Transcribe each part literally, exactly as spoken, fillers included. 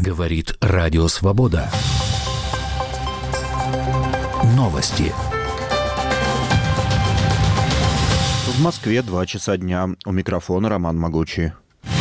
Говорит Радио Свобода. Новости. В Москве два часа дня. У микрофона Роман Могучий.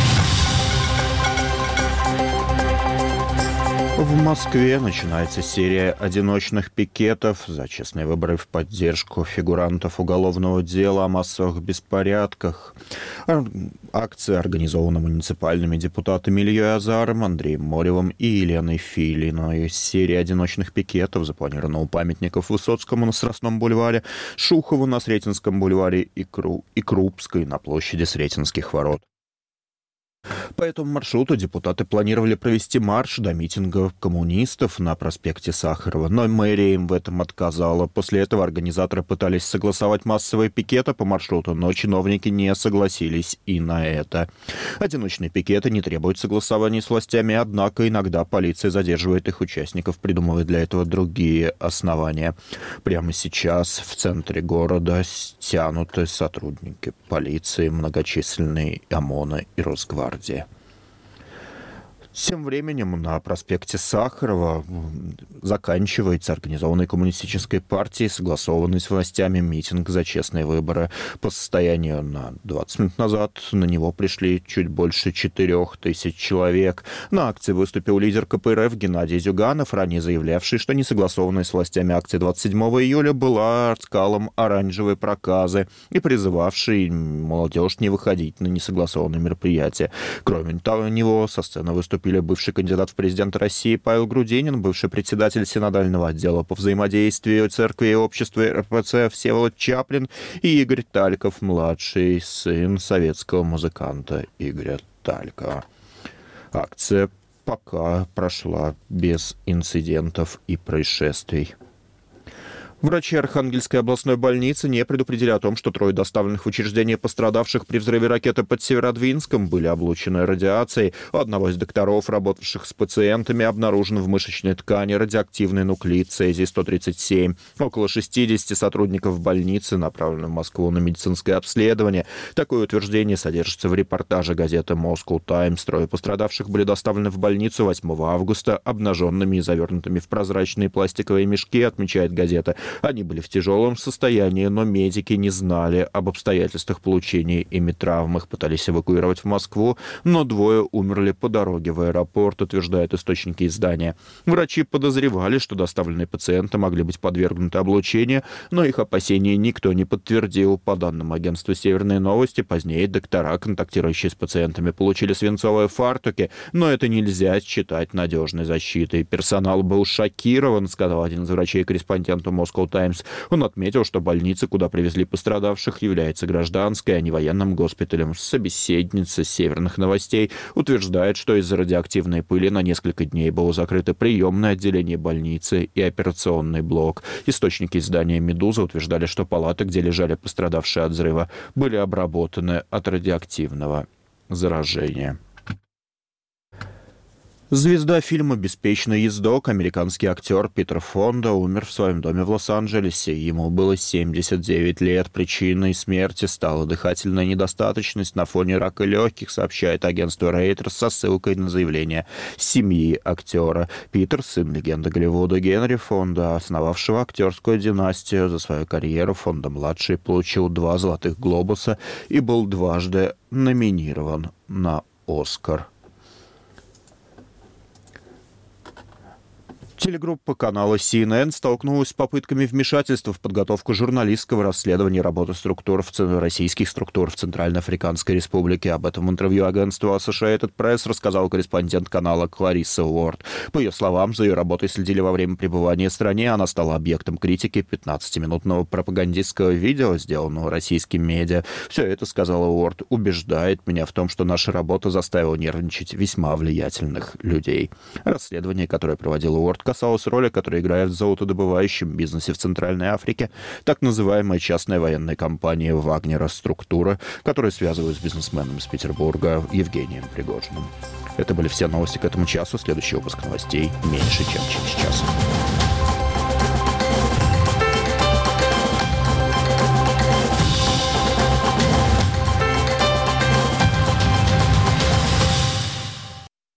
В Москве начинается серия одиночных пикетов за честные выборы в поддержку фигурантов уголовного дела о массовых беспорядках. Акция организована муниципальными депутатами Ильей Азаром, Андреем Моревым и Еленой Филиной. Серия одиночных пикетов запланирована у памятников Высоцкому на Страстном бульваре, Шухову на Сретенском бульваре и, Кру... и Крупской на площади Сретенских ворот. По этому маршруту депутаты планировали провести марш до митинга коммунистов на проспекте Сахарова, но мэрия им в этом отказала. После этого организаторы пытались согласовать массовые пикеты по маршруту, но чиновники не согласились и на это. Одиночные пикеты не требуют согласования с властями, однако иногда полиция задерживает их участников, придумывая для этого другие основания. Прямо сейчас в центре города стянуты сотрудники полиции, многочисленные ОМОНа и Росгвардии. Тем временем на проспекте Сахарова заканчивается организованной коммунистической партией, согласованный с властями митинг за честные выборы. По состоянию на двадцать минут назад на него пришли чуть больше четырех тысяч человек. На акции выступил лидер ка пэ эр эф Геннадий Зюганов, ранее заявлявший, что несогласованная с властями акция двадцать седьмого июля была скалом оранжевой проказы и призывавший молодежь не выходить на несогласованные мероприятия. Кроме того, со сцены выступили бывший кандидат в президенты России Павел Грудинин, бывший председатель синодального отдела по взаимодействию церкви и общества эр пэ цэ Всеволод Чаплин и Игорь Тальков, младший сын советского музыканта Игоря Талькова. Акция пока прошла без инцидентов и происшествий. Врачи Архангельской областной больницы не предупредили о том, что трое доставленных в учреждение пострадавших при взрыве ракеты под Северодвинском были облучены радиацией. У одного из докторов, работавших с пациентами, обнаружен в мышечной ткани радиоактивный нуклид цезий сто тридцать семь. Около шестидесяти сотрудников больницы направлены в Москву на медицинское обследование. Такое утверждение содержится в репортаже газеты Moscow Times. Трое пострадавших были доставлены в больницу восьмого августа обнаженными и завернутыми в прозрачные пластиковые мешки, отмечает газета. Они были в тяжелом состоянии, но медики не знали об обстоятельствах получения ими травм. Их пытались эвакуировать в Москву, но двое умерли по дороге в аэропорт, утверждают источники издания. Врачи подозревали, что доставленные пациенты могли быть подвергнуты облучению, но их опасения никто не подтвердил. По данным агентства «Северные новости», позднее доктора, контактирующие с пациентами, получили свинцовые фартуки, но это нельзя считать надежной защитой. Персонал был шокирован, сказал один из врачей-корреспонденту Moscow Times. Он отметил, что больница, куда привезли пострадавших, является гражданской, а не военным госпиталем. Собеседница «Северных новостей» утверждает, что из-за радиоактивной пыли на несколько дней было закрыто приемное отделение больницы и операционный блок. Источники издания «Медуза» утверждали, что палаты, где лежали пострадавшие от взрыва, были обработаны от радиоактивного заражения. Звезда фильма «Беспечный ездок», американский актер Питер Фонда, умер в своем доме в Лос-Анджелесе. Ему было семьдесят девять лет. Причиной смерти стала дыхательная недостаточность на фоне рака легких, сообщает агентство Reuters со ссылкой на заявление семьи актера. Питер, сын легенды Голливуда Генри Фонда, основавшего актерскую династию. За свою карьеру Фонда-младший получил два «Золотых глобуса» и был дважды номинирован на «Оскар». Телегруппа канала си эн эн столкнулась с попытками вмешательства в подготовку журналистского расследования работы структур в ц... российских структур в Центральноафриканской Республике. Об этом в интервью агентству Associated Press рассказал корреспондент канала Кларисса Уорд. По ее словам, за ее работой следили во время пребывания в стране. Она стала объектом критики пятнадцатиминутного пропагандистского видео, сделанного российским медиа. Все это, сказала Уорд, убеждает меня в том, что наша работа заставила нервничать весьма влиятельных людей. Расследование, которое проводила Уорд, касалось роли, которую играет в золотодобывающем бизнесе в Центральной Африке так называемая частная военная компания Вагнера «Структура», которая связывает с бизнесменом из Петербурга Евгением Пригожиным. Это были все новости к этому часу. Следующий выпуск новостей меньше, чем через час.